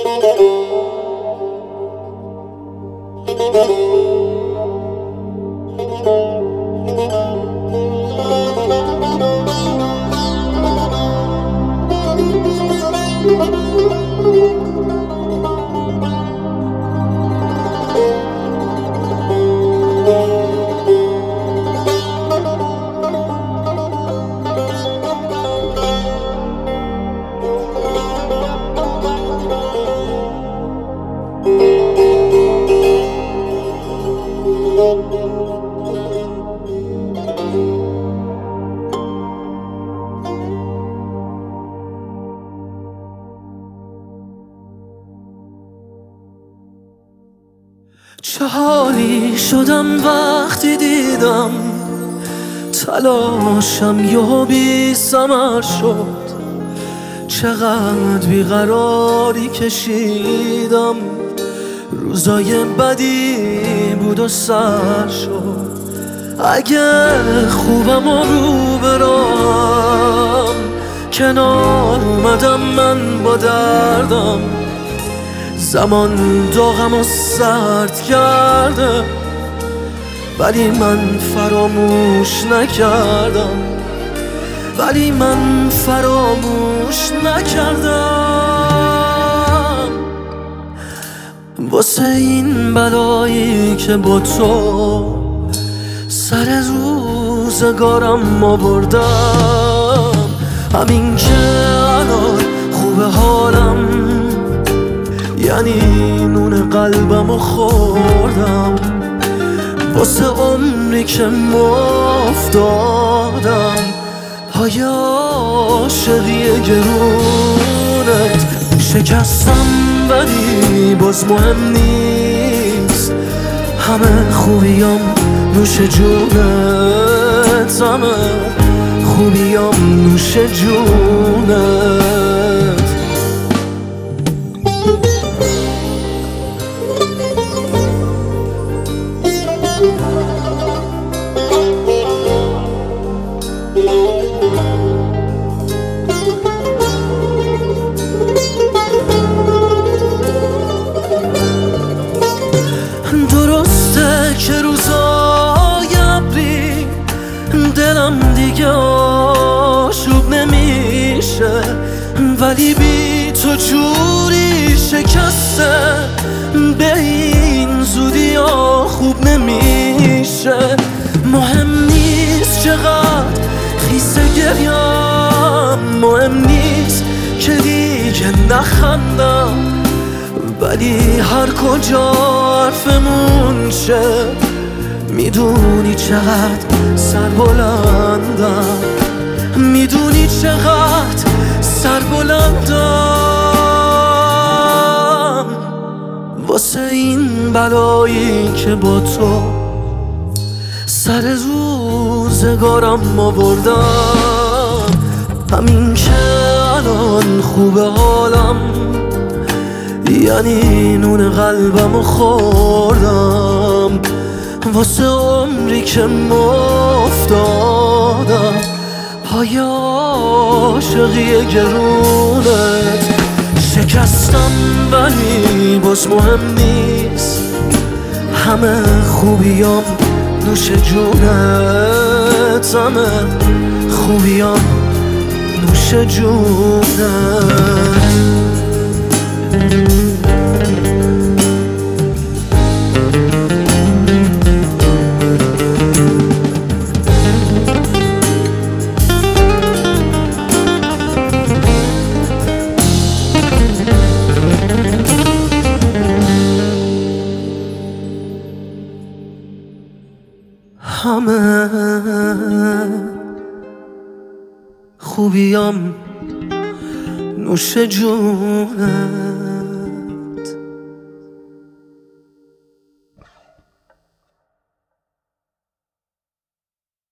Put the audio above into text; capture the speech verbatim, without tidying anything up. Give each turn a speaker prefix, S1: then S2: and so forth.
S1: چه حالی شدم وقتی دیدم تلاشم یهو بی ثمر شد. چقدر بیقراری کشیدم، روزای بدی بود و سر شد. اگه خوبم و رو برام کنار اومدم من با دردم، زمان داغم و سرد کرده ولی من فراموش نکردم، ولی من فراموش نکردم. واسه این بلایی که با تو سر روزگارم آوردم، همین که الان خوبه حالم، یعنی نون قلبمو خوردم. واسه عمری که مفتادم پای عاشقی گرونت شکستم، ولی باز مهم نیست. همه خوبیام نوش جونت، همه خوبیام نوش جونت. درسته که روزای ابری دلم دیگه آشوب نمیشه، ولی بی تو جوری شکسته به این زودی ها خوب نمیشه. مهم نیست چقدر خیسه گریم، مهم نیست که دیگه نخندم، ولی هر کجا حرفمون شه میدونی چقدر سر بلندم، میدونی چقدر سر بلندم. واسه این بلایی که با تو سر روزگارم آوردم، همین که الان خوبه حالم، یعنی نون قلبمو خوردم. واسه عمری که مفتادم پای عاشقی گرونت شکستم، ولی باز مهم نیست. همه خوبیام نوش جونت، همه خوبیام نوش جونت. همه خوبیام نوش جونت.